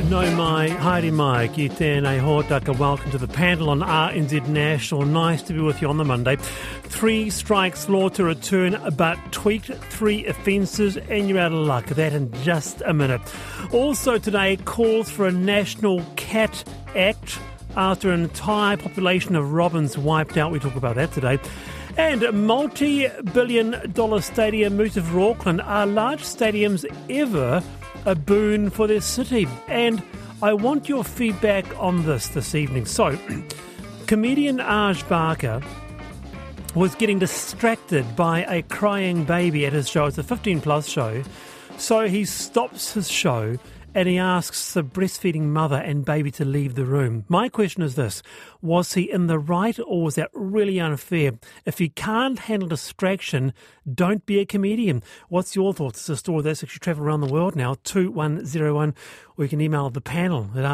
No mai, haere mai, ki tēnei hōtaka. Welcome to the panel on RNZ National. Nice to be with you on the Monday. 3 strikes law to return, but tweaked 3 offences, and you're out of luck. That in just a minute. Also today, calls for a national cat act after an entire population of robins wiped out. We talk about that today. And a multi-billion-dollar stadium moves for Auckland. Are large stadiums ever a boon for their city? And I want your feedback on this evening. So, comedian Aj Barker was getting distracted by a crying baby at his show. It's a 15-plus show. So he stops his show and he asks the breastfeeding mother and baby to leave the room. My question is this: was he in the right, or was that really unfair? If you can't handle distraction, don't be a comedian. What's your thoughts? It's a story that's actually travelled around the world now, 2101, or you can email the panel at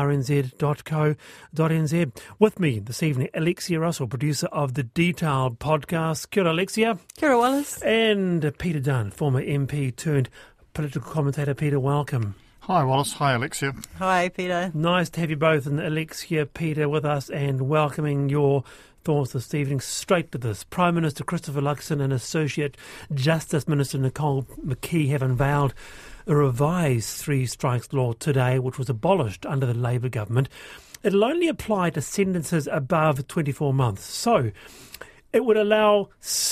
rnz.co.nz. With me this evening, Alexia Russell, producer of the Detailed podcast. Kia ora, Alexia. Kia ora, Wallace. And Peter Dunn, former MP turned political commentator. Peter, welcome. Hi, Wallace. Hi, Alexia. Hi, Peter. Nice to have you both, and Alexia, Peter, with us, and welcoming your thoughts this evening. Straight to this. Prime Minister Christopher Luxon and Associate Justice Minister Nicole McKee have unveiled a revised 3 strikes law today, which was abolished under the Labour government. It'll only apply to sentences above 24 months. So it would allow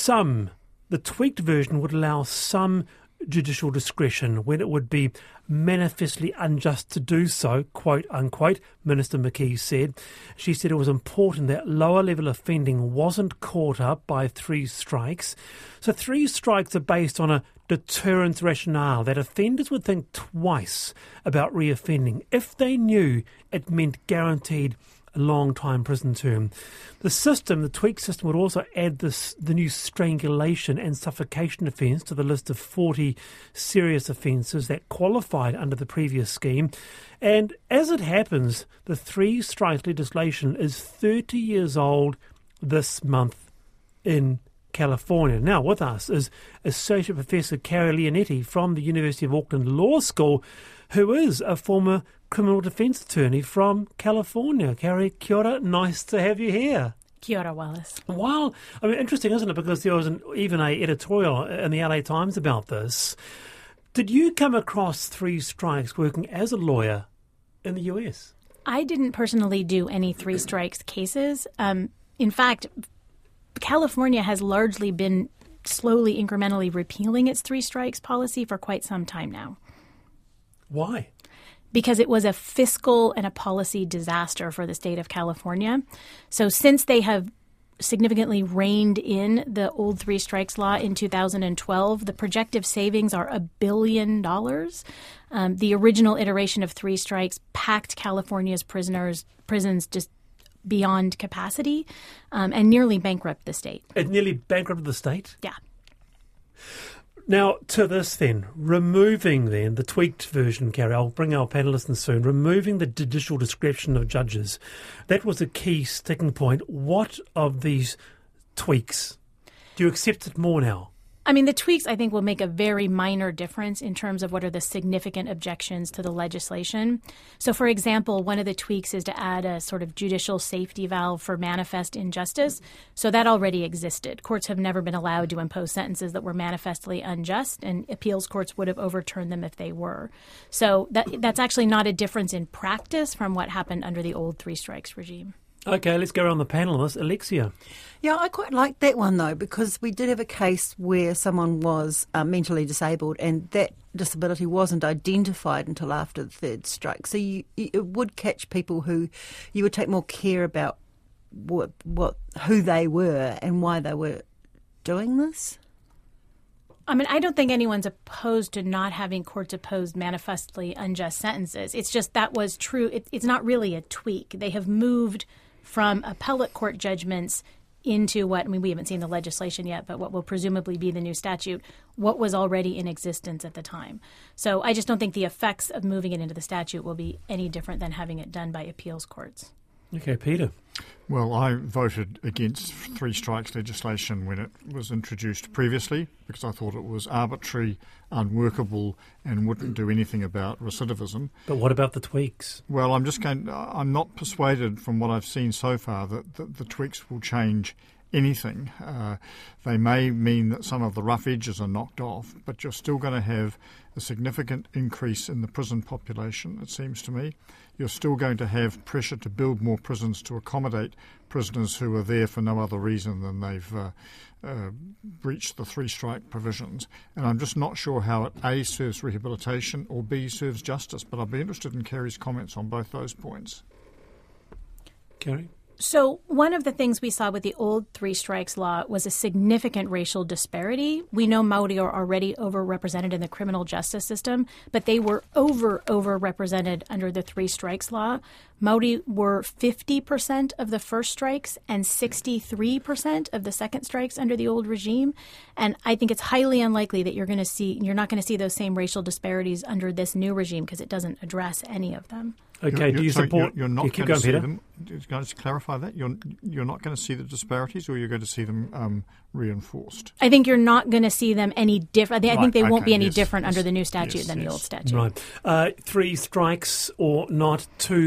the tweaked version would allow some judicial discretion when it would be manifestly unjust to do so, quote unquote, Minister McKee said. She said it was important that lower level offending wasn't caught up by 3 strikes. So 3 strikes are based on a deterrence rationale that offenders would think twice about reoffending if they knew it meant guaranteed a long time prison term. The tweaked system would also add the new strangulation and suffocation offence to the list of 40 serious offences that qualified under the previous scheme. And as it happens, the 3 strikes legislation is 30 years old this month in California. Now with us is Associate Professor Carrie Leonetti from the University of Auckland Law School, who is a former criminal defence attorney from California. Carrie, kia ora, nice to have you here. Kia ora, Wallace. Well, I mean, interesting, isn't it? Because there was even an editorial in the LA Times about this. Did you come across 3 strikes working as a lawyer in the US? I didn't personally do any 3 strikes cases. In fact, California has largely been slowly, incrementally repealing its 3 strikes policy for quite some time now. Why? Because it was a fiscal and a policy disaster for the state of California. So since they have significantly reined in the old 3 strikes law in 2012, the projected savings are $1 billion. The original iteration of 3 strikes packed California's prisons just beyond capacity and nearly bankrupt the state. It nearly bankrupted the state? Yeah. Now, to this then, removing then the tweaked version, Carrie, I'll bring our panellists in soon, removing the judicial discretion of judges. That was a key sticking point. What of these tweaks? Do you accept it more now? I mean, the tweaks, I think, will make a very minor difference in terms of what are the significant objections to the legislation. So, for example, one of the tweaks is to add a sort of judicial safety valve for manifest injustice. So that already existed. Courts have never been allowed to impose sentences that were manifestly unjust, and appeals courts would have overturned them if they were. So that's actually not a difference in practice from what happened under the old 3 strikes regime. Okay, let's go around the panel on this. Alexia. Yeah, I quite like that one, though, because we did have a case where someone was mentally disabled and that disability wasn't identified until after the 3rd strike. So it would catch people who you would take more care about who they were and why they were doing this. I mean, I don't think anyone's opposed to not having courts oppose manifestly unjust sentences. It's just that was true. It's not really a tweak. They have moved from appellate court judgments into what, I mean, we haven't seen the legislation yet, but what will presumably be the new statute, what was already in existence at the time. So I just don't think the effects of moving it into the statute will be any different than having it done by appeals courts. Okay, Peter. Well, I voted against three strikes legislation when it was introduced previously because I thought it was arbitrary, unworkable, and wouldn't do anything about recidivism. But what about the tweaks? Well, I'm not persuaded from what I've seen so far that the tweaks will change anything. They may mean that some of the rough edges are knocked off, but you're still going to have a significant increase in the prison population, it seems to me. You're still going to have pressure to build more prisons to accommodate prisoners who are there for no other reason than they've breached the three-strike provisions. And I'm just not sure how it, A, serves rehabilitation or B, serves justice. But I'd be interested in Kerry's comments on both those points. Kerry? So one of the things we saw with the old three strikes law was a significant racial disparity. We know Māori are already overrepresented in the criminal justice system, but they were overrepresented under the three strikes law. Māori were 50% of the first strikes and 63% of the second strikes under the old regime. And I think it's highly unlikely that you're not going to see those same racial disparities under this new regime because it doesn't address any of them. Okay, do you support... You're not keep going to going, see Peter. them. Can I just clarify that? You're not going to see the disparities, or you're going to see them reinforced? I think you're not going to see them any different. I think they won't be any different under the new statute yes, than the old statute. Right. Three strikes or not,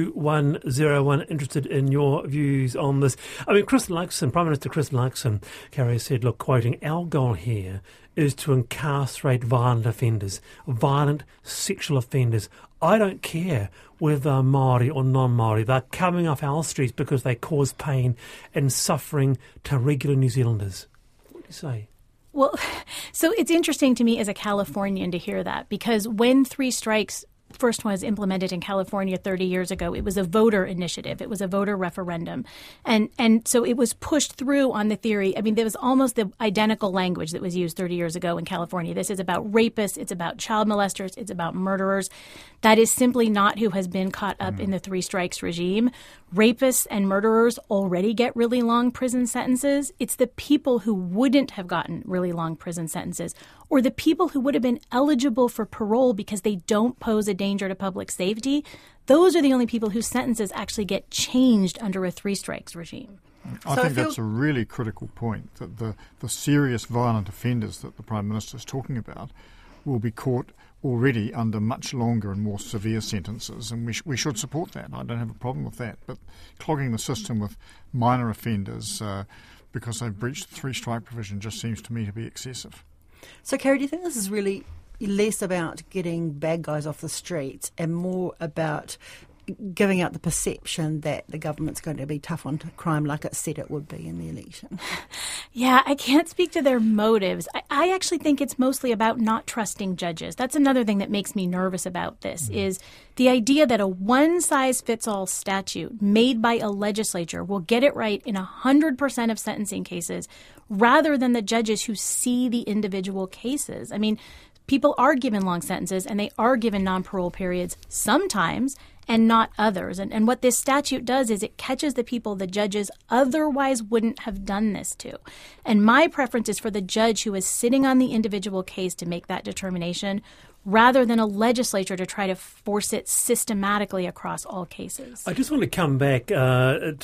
2101, interested in your views on this. I mean, Prime Minister Chris Luxon, Carrie said, look, quoting, our goal here is to incarcerate violent offenders, violent sexual offenders. I don't care whether they're Māori or non-Māori. They're coming off our streets because they cause pain and suffering to regular New Zealanders. What do you say? Well, so it's interesting to me as a Californian to hear that, because when three strikes first was implemented in California 30 years ago, it was a voter initiative. It was a voter referendum. And so it was pushed through on the theory. I mean, there was almost the identical language that was used 30 years ago in California. This is about rapists. It's about child molesters. It's about murderers. That is simply not who has been caught up in the three strikes regime. Rapists and murderers already get really long prison sentences. It's the people who wouldn't have gotten really long prison sentences, or the people who would have been eligible for parole because they don't pose a danger to public safety. Those are the only people whose sentences actually get changed under a three strikes regime. I think that's a really critical point, that the serious violent offenders that the Prime Minister is talking about will be caught already under much longer and more severe sentences, and we should support that. I don't have a problem with that. But clogging the system with minor offenders because they've breached the three-strike provision just seems to me to be excessive. So, Kerry, do you think this is really less about getting bad guys off the streets and more about giving out the perception that the government's going to be tough on crime like it said it would be in the election? Yeah, I can't speak to their motives. I actually think it's mostly about not trusting judges. That's another thing that makes me nervous about this, is the idea that a one-size-fits-all statute made by a legislature will get it right in 100% of sentencing cases rather than the judges who see the individual cases. I mean, people are given long sentences and they are given non-parole periods sometimes and not others. And what this statute does is it catches the people the judges otherwise wouldn't have done this to. And my preference is for the judge who is sitting on the individual case to make that determination rather than a legislature to try to force it systematically across all cases. I just want to come back to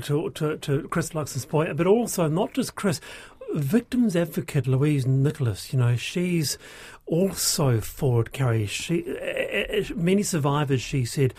Chris Luxon's point, but also not just Chris. Victims advocate Louise Nicholas, she's also for it, Carrie. Many survivors, she said,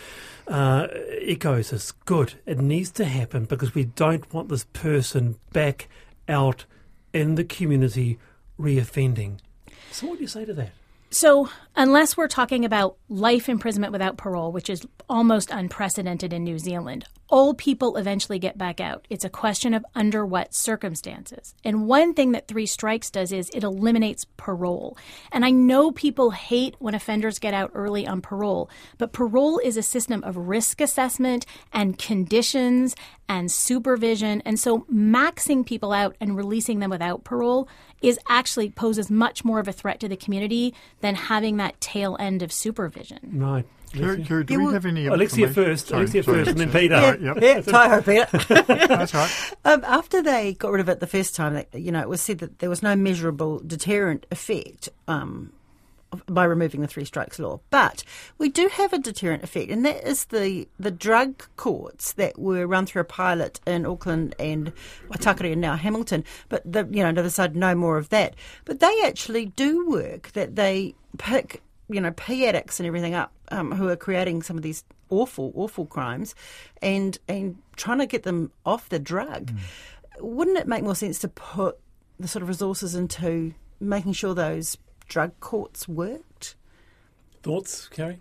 echoes this. Good. It needs to happen because we don't want this person back out in the community reoffending. So what do you say to that? So unless we're talking about life imprisonment without parole, which is almost unprecedented in New Zealand, all people eventually get back out. It's a question of under what circumstances. And one thing that three strikes does is it eliminates parole. And I know people hate when offenders get out early on parole, but parole is a system of risk assessment and conditions and supervision. And so maxing people out and releasing them without parole actually poses much more of a threat to the community than having that tail end of supervision. Right. Kerry, do we have any Alexia first, and then Peter. Tyho, Peter. That's right. After they got rid of it the first time, it was said that there was no measurable deterrent effect of by removing the 3 strikes law. But we do have a deterrent effect, and that is the drug courts that were run through a pilot in Auckland and Waitakere and now Hamilton. But they decided no more of that. But they actually do work. That they pick P addicts and everything up who are creating some of these awful crimes, and trying to get them off the drug. Wouldn't it make more sense to put the sort of resources into making sure those drug courts worked? Thoughts, Carrie?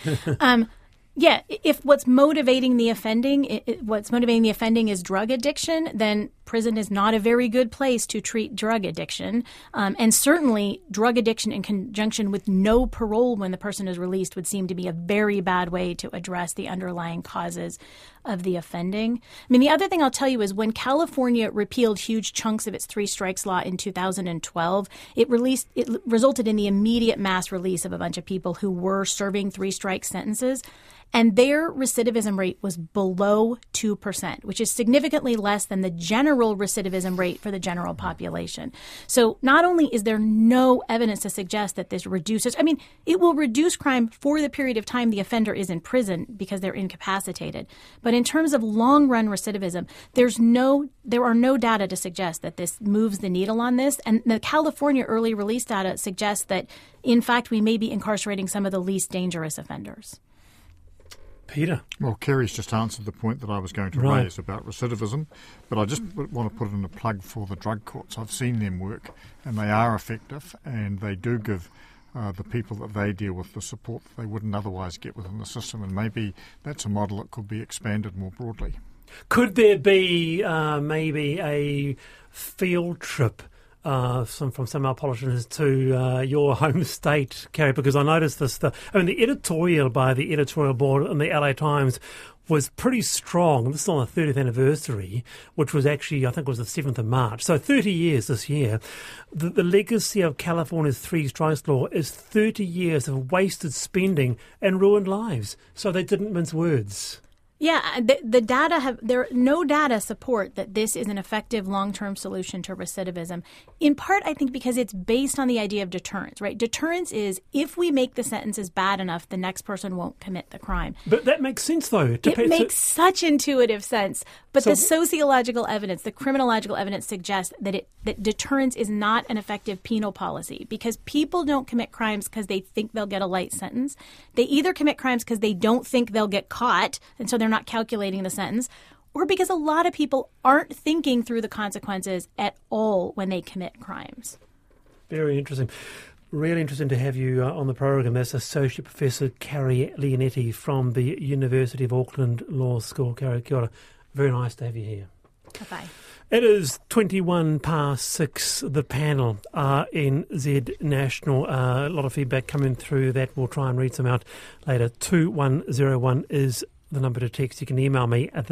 Yeah, if what's motivating the offending is drug addiction, then prison is not a very good place to treat drug addiction. And certainly drug addiction in conjunction with no parole when the person is released would seem to be a very bad way to address the underlying causes of the offending. I mean, the other thing I'll tell you is when California repealed huge chunks of its 3 strikes law in 2012, it resulted in the immediate mass release of a bunch of people who were serving 3 strike sentences. And their recidivism rate was below 2%, which is significantly less than the general recidivism rate for the general population. So not only is there no evidence to suggest that this reduces, it will reduce crime for the period of time the offender is in prison because they're incapacitated. But in terms of long-run recidivism, there are no data to suggest that this moves the needle on this. And the California early release data suggests that, in fact, we may be incarcerating some of the least dangerous offenders. Peter? Well, Kerry's just answered the point that I was going to raise about recidivism, but I just want to put in a plug for the drug courts. I've seen them work, and they are effective, and they do give the people that they deal with the support that they wouldn't otherwise get within the system, and maybe that's a model that could be expanded more broadly. Could there be maybe a field trip from some of our politicians to your home state, Carrie? Because I noticed the editorial by the editorial board in the LA Times was pretty strong. This is on the 30th anniversary, which was actually, I think it was the 7th of March. So 30 years this year. The legacy of California's 3 strikes law is 30 years of wasted spending and ruined lives. So they didn't mince words. Yeah, the data no data support that this is an effective long-term solution to recidivism. In part, I think because it's based on the idea of deterrence, right? Deterrence is if we make the sentences bad enough, the next person won't commit the crime. But that makes sense, though. It makes such intuitive sense. But the sociological evidence, the criminological evidence suggests that deterrence is not an effective penal policy because people don't commit crimes because they think they'll get a light sentence. They either commit crimes because they don't think they'll get caught, and so they're not calculating the sentence, or because a lot of people aren't thinking through the consequences at all when they commit crimes. Very interesting. Really interesting to have you on the program. That's Associate Professor Carrie Leonetti from the University of Auckland Law School. Carrie, kia ora. Very nice to have you here. Bye. It is 6:21. The panel, RNZ National. A lot of feedback coming through that. We'll try and read some out later. 2101 is the number to text. You can email me at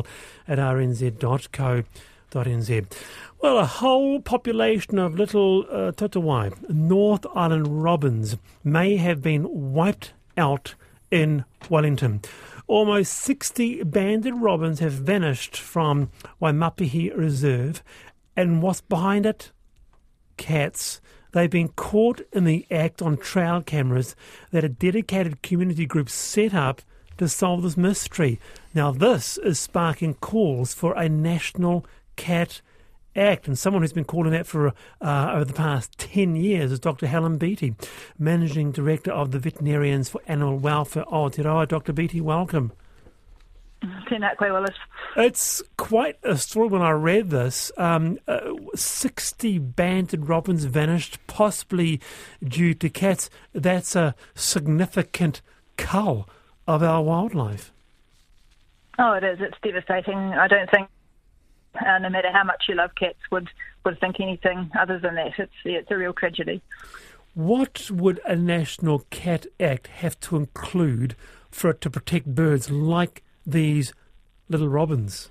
thepanel@rnz.co.nz. Well, a whole population of little Tatawai, North Island robins, may have been wiped out in Wellington. Almost 60 banded robins have vanished from Waimapihi Reserve. And what's behind it? Cats. They've been caught in the act on trail cameras that a dedicated community group set up to solve this mystery. Now, this is sparking calls for a national cat act, and someone who's been calling that for over the past 10 years is Dr. Helen Beattie, Managing Director of the Veterinarians for Animal Welfare Aotearoa. Dr. Beattie, welcome. Tēnā koe, Willis. It's quite a story when I read this. 60 banded robins vanished, possibly due to cats. That's a significant cull of our wildlife. Oh, it is. It's devastating. I don't think, no matter how much you love cats, would think anything other than that. It's a real tragedy. What would a National Cat Act have to include for it to protect birds like these little robins?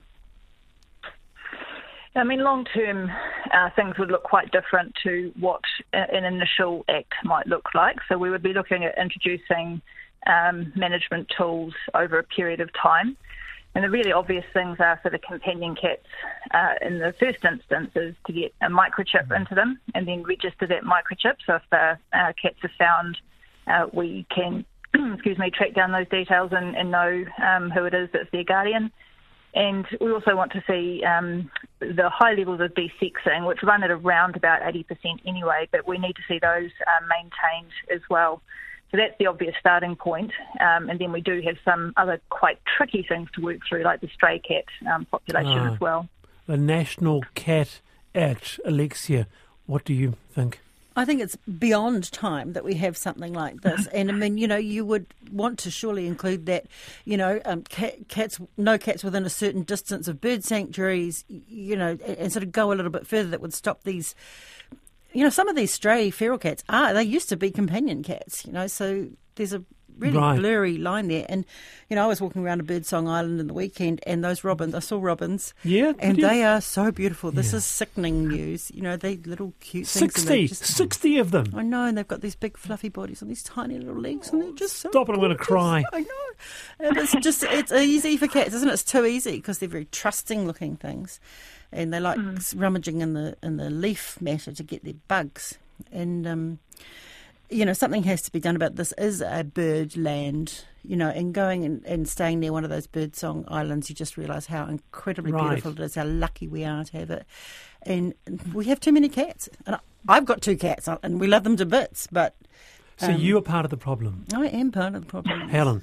I mean, long-term, things would look quite different to what an initial act might look like. So we would be looking at introducing management tools over a period of time. And the really obvious things are for the companion cats, in the first instance, is to get a microchip into them and then register that microchip. So if the cats are found, we can track down those details and know who it is that's their guardian. And we also want to see the high levels of desexing, which run at around about 80% anyway, but we need to see those maintained as well. So that's the obvious starting point. And then we do have some other quite tricky things to work through, like the stray cat population as well. The National Cat Act, Alexia, what do you think? I think it's beyond time that we have something like this. And I mean, you would want to surely include that, cats, no cats within a certain distance of bird sanctuaries, and sort of go a little bit further that would stop these, some of these stray feral cats they used to be companion cats, so there's a really blurry line there. And, I was walking around a Birdsong Island in the weekend and those robins, I saw robins. Yeah. And they are so beautiful. This is sickening news. They little cute things. 60 of them. I know, and they've got these big fluffy bodies and these tiny little legs and they're just so Stop it, I'm going to cry. I know. And it's easy for cats, isn't it? It's too easy because they're very trusting looking things. And they like rummaging in the leaf matter to get their bugs. And, something has to be done about this. Is a bird land, and going and staying near one of those Birdsong Islands, you just realise how incredibly beautiful it is, how lucky we are to have it. And we have too many cats. And I've got 2 cats, and we love them to bits. But so you are part of the problem. I am part of the problem. Helen.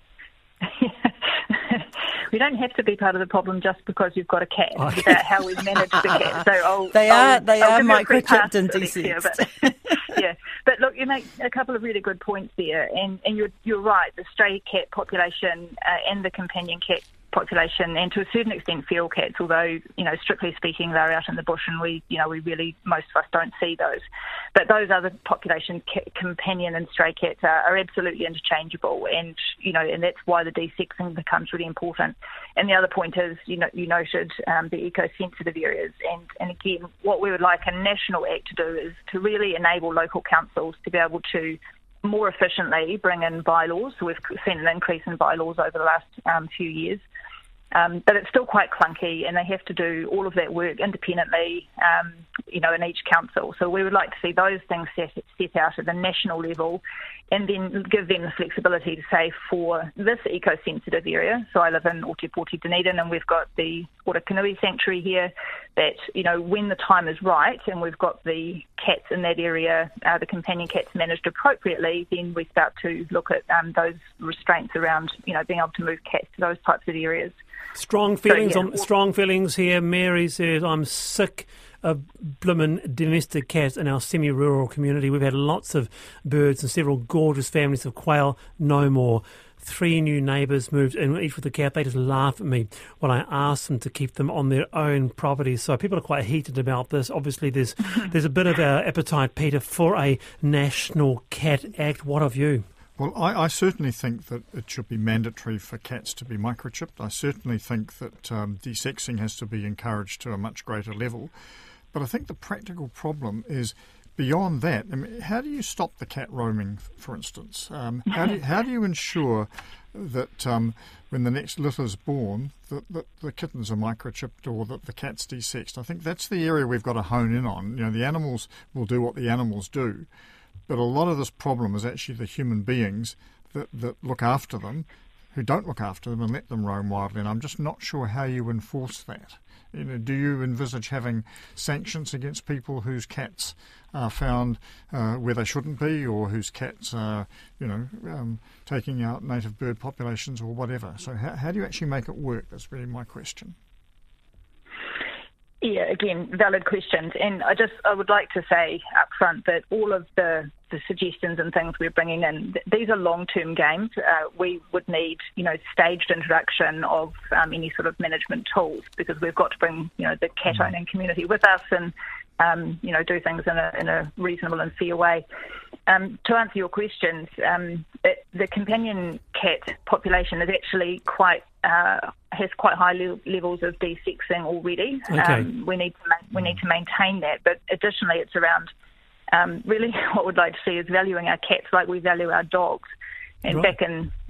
We don't have to be part of the problem just because you've got a cat. It's about how we manage the cat. So they are microchipped and desexed. Yeah, but look, you make a couple of really good points there, and you're right. The stray cat population and the companion cat population, and to a certain extent feral cats, although strictly speaking they're out in the bush and we really, most of us don't see those. But those other populations, companion and stray cats, are absolutely interchangeable, and and that's why the desexing becomes really important. And the other point is, you noted the eco-sensitive areas, and again, what we would like a national act to do is to really enable local councils to be able to more efficiently bring in bylaws. So we've seen an increase in bylaws over the last few years. But it's still quite clunky, and they have to do all of that work independently, in each council. So we would like to see those things set out at the national level, and then give them the flexibility to say, for this eco-sensitive area, so I live in Ōtepoti, Dunedin, and we've got the Ōrakanui Sanctuary here, that, when the time is right and we've got the cats in that area, the companion cats managed appropriately, then we start to look at those restraints around, being able to move cats to those types of areas. Strong feelings here. Mary says, I'm sick of bloomin' domestic cats in our semi-rural community. We've had lots of birds and several gorgeous families of quail. No more. 3 new neighbours moved in, each with a cat. They just laugh at me when I ask them to keep them on their own property. So people are quite heated about this. Obviously, there's a bit of appetite, Peter, for a National Cat Act. What of you? Well, I certainly think that it should be mandatory for cats to be microchipped. I certainly think that desexing has to be encouraged to a much greater level. But I think the practical problem is beyond that. I mean, how do you stop the cat roaming, for instance? How do you ensure that when the next litter's born, that the kittens are microchipped or that the cat's desexed? I think that's the area we've got to hone in on. The animals will do what the animals do. But a lot of this problem is actually the human beings that look after them, who don't look after them and let them roam wildly. And I'm just not sure how you enforce that. Do you envisage having sanctions against people whose cats are found where they shouldn't be, or whose cats are, taking out native bird populations or whatever? So how do you actually make it work? That's really my question. Yeah, again, valid questions. And I would like to say up front that all of the suggestions and things we're bringing in, these are long-term games. We would need, staged introduction of any sort of management tools, because we've got to bring, the cat-owning community with us and, do things in a reasonable and fair way. To answer your questions, the companion cat population is actually has quite high levels of desexing already. Okay. We need to maintain that, but additionally, it's around really what we'd like to see is valuing our cats like we value our dogs. And back in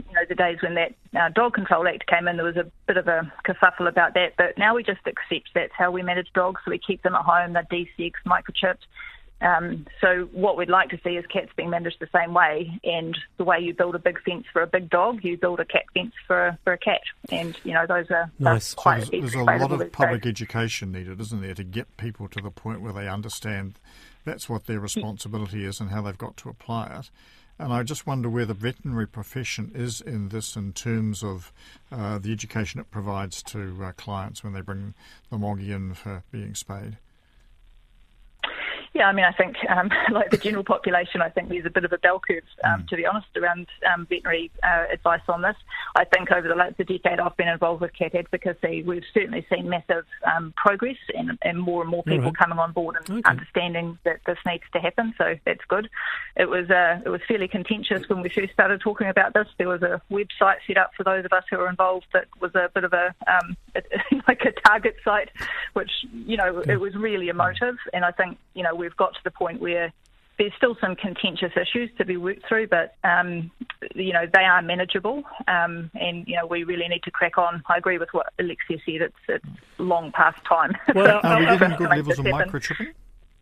the days when that Dog Control Act came in, there was a bit of a kerfuffle about that. But now we just accept that's how we manage dogs. So we keep them at home. They're de-sexed, microchipped. So what we'd like to see is cats being managed the same way, and the way you build a big fence for a big dog, you build a cat fence for a cat, and those are nice. Quite so there's a lot of public education needed, isn't there, to get people to the point where they understand that's what their responsibility is and how they've got to apply it. And I just wonder where the veterinary profession is in this, in terms of the education it provides to clients when they bring the moggy in for being spayed. Yeah, I mean, I think, like the general population, I think there's a bit of a bell curve, to be honest, around veterinary advice on this. I think over the decade I've been involved with cat advocacy, we've certainly seen massive progress and more people coming on board and understanding that this needs to happen, so that's good. It was fairly contentious when we first started talking about this. There was a website set up for those of us who were involved that was a bit of a target site, which, it was really emotive, and I think, we've got to the point where there's still some contentious issues to be worked through, but, they are manageable, and, we really need to crack on. I agree with what Alexia said. It's long past time. Well, are we getting good levels of microchipping?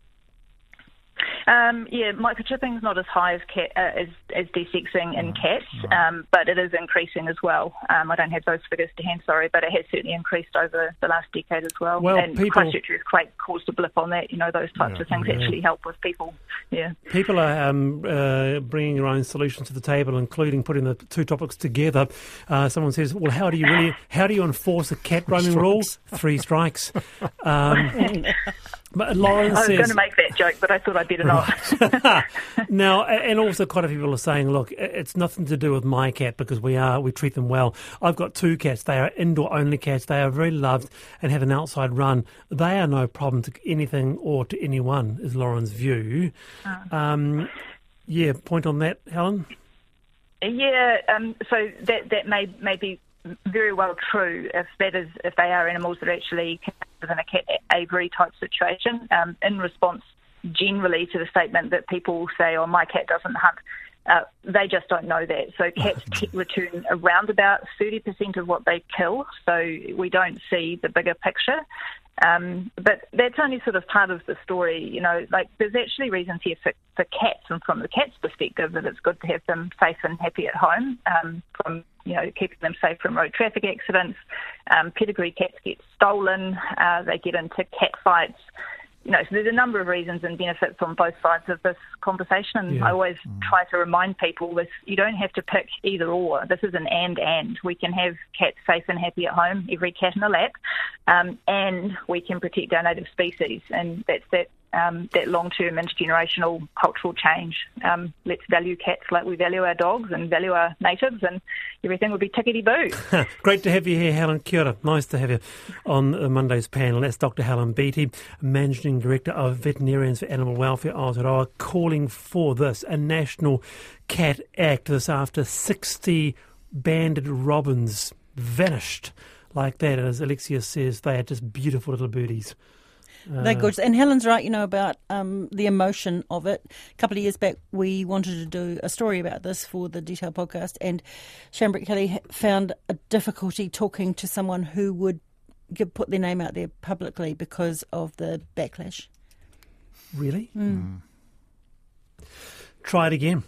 Microchipping is not as high as desexing in cats, but it is increasing as well. I don't have those figures to hand, sorry, but it has certainly increased over the last decade as well. And Christchurch earthquake caused a blip on that. Those types of things actually help with people. Yeah, people are bringing their own solutions to the table, including putting the two topics together. Someone says, "Well, how do you enforce a cat roaming rule? 3 strikes." But Lauren says, I was going to make that joke, but I thought I'd better not. Now, and also quite a few people are saying, look, it's nothing to do with my cat because we treat them well. I've got 2 cats. They are indoor-only cats. They are very loved and have an outside run. They are no problem to anything or to anyone, is Lauren's view. Point on that, Helen? Yeah, so that may be very well true if they are animals that are actually within a cat aviary type situation. In response generally to the statement that people say, "Oh, my cat doesn't hunt," they just don't know that. So cats return around about 30% of what they kill. So we don't see the bigger picture. But that's only sort of part of the story, there's actually reasons here for cats, and from the cat's perspective that it's good to have them safe and happy at home, from, keeping them safe from road traffic accidents. Pedigree cats get stolen, they get into cat fights. So there's a number of reasons and benefits on both sides of this conversation. And I always try to remind people this: you don't have to pick either or. This is an and. We can have cats safe and happy at home, every cat in a lap, and we can protect our native species. And that's that long-term intergenerational cultural change. Let's value cats like we value our dogs and value our natives, and everything will be tickety-boo. Great to have you here, Helen. Kia ora. Nice to have you on Monday's panel. That's Dr. Helen Beattie, Managing Director of Veterinarians for Animal Welfare Aotearoa, calling for this, a National Cat Act, this after 60 banded robins vanished like that. And as Alexia says, they are just beautiful little birdies. They're gorgeous. And Helen's right, about the emotion of it. A couple of years back, we wanted to do a story about this for the Detail podcast, and Shane Kelly found a difficulty talking to someone who would put their name out there publicly because of the backlash. Really? Try it again.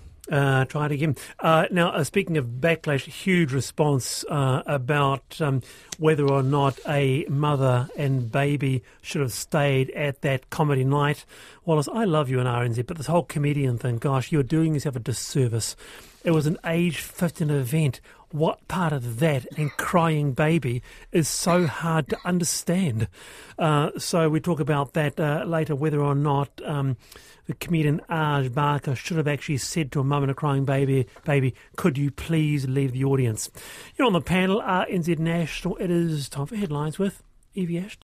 Now, speaking of backlash, huge response about whether or not a mother and baby should have stayed at that comedy night. Wallace, I love you in RNZ, but this whole comedian thing, gosh, you're doing yourself a disservice. It was an age 15 event. What part of that and crying baby is so hard to understand? So we talk about that later, whether or not the comedian Aj Barker should have actually said to a mum and a crying baby, could you please leave the audience? You're on the panel, RNZ National. It is time for headlines with Evie Ashton.